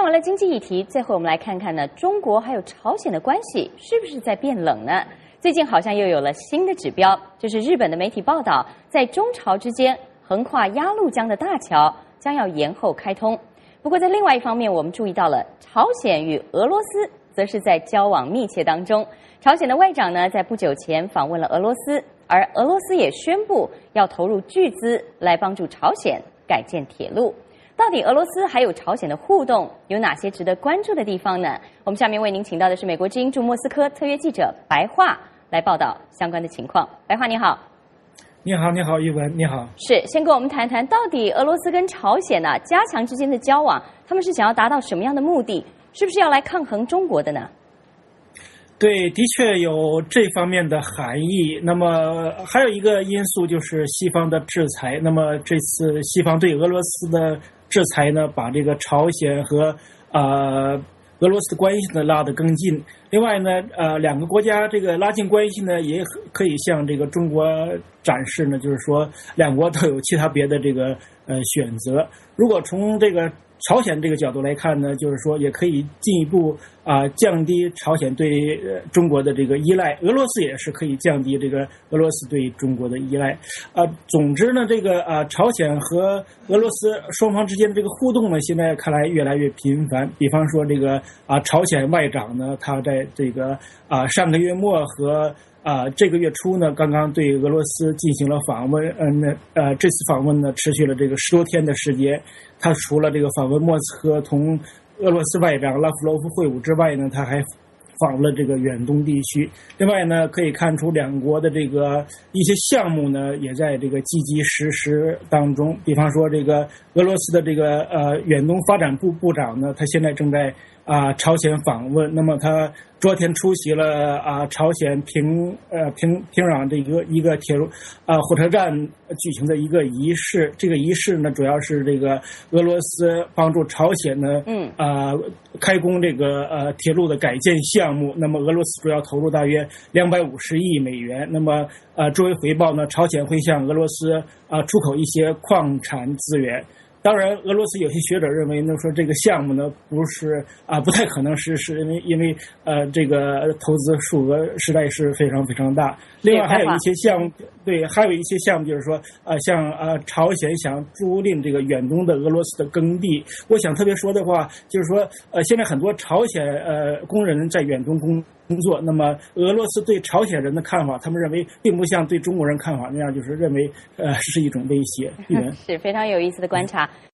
完了经济议题，最后我们来看看呢，中国还有朝鲜的关系是不是在变冷呢？最近好像又有了新的指标，就是日本的媒体报道，在中朝之间横跨鸭绿江的大桥将要延后开通。不过在另外一方面，我们注意到了朝鲜与俄罗斯则是在交往密切当中。朝鲜的外长呢，在不久前访问了俄罗斯，而俄罗斯也宣布要投入巨资来帮助朝鲜改建铁路。到底俄罗斯还有朝鲜的互动有哪些值得关注的地方呢？我们下面为您请到的是美国之音驻莫斯科特约记者白桦来报道相关的情况。白桦你好。 你好，玉文，你好。 是，先跟我们谈谈，到底俄罗斯跟朝鲜呢加强之间的交往，他们是想要达到什么样的目的？是不是要来抗衡中国的呢？ 对，的确有这方面的含义。那么还有一个因素就是西方的制裁。那么这次西方对俄罗斯的制裁呢，把这个朝鲜和俄罗斯的关系呢拉得更近。另外呢，两个国家这个拉近关系呢，也可以向这个中国展示呢，就是说两国都有其他别的这个选择。如果从这个朝鲜这个角度来看呢，就是说也可以进一步降低朝鲜对中国的这个依赖，俄罗斯也是可以降低这个俄罗斯对中国的依赖。总之呢，这个朝鲜和俄罗斯双方之间的这个互动呢，现在看来越来越频繁。比方说这个朝鲜外长呢，他在这个上个月末和这个月初呢，刚刚对俄罗斯进行了访问。这次访问呢，持续了这个10多天的时间。他除了这个访问莫斯科同俄罗斯外长拉夫罗夫会晤之外呢，他还访问了这个远东地区。另外呢，可以看出两国的这个一些项目呢，也在这个积极实施当中。比方说，这个俄罗斯的这个远东发展部部长呢，他现在正在朝鲜访问。那么他昨天出席了朝鲜平壤这一个铁路火车站举行的一个仪式。这个仪式呢，主要是这个俄罗斯帮助朝鲜呢开工这个铁路的改建项目。那么俄罗斯主要投入大约250亿美元。那么作为回报呢，朝鲜会向俄罗斯出口一些矿产资源。当然，俄罗斯有些学者认为呢，说这个项目呢不太可能实施，因为这个投资数额实在是非常非常大。另外还有一些项目，对，还有一些项目就是说像朝鲜想租赁这个远东的俄罗斯的耕地。我想特别说的话，就是说现在很多朝鲜工人在远东工作，那么俄罗斯对朝鲜人的看法，他们认为并不像对中国人看法那样，就是认为是一种威胁。 是非常有意思的观察。